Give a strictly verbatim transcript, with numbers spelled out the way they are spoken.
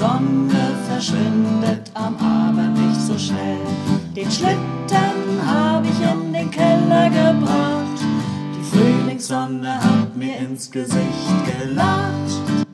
Sonne verschwindet am Abend nicht so schnell. Den Schlitten hab ich in den Keller gebracht. Die Frühlingssonne hat mir ins Gesicht gelacht.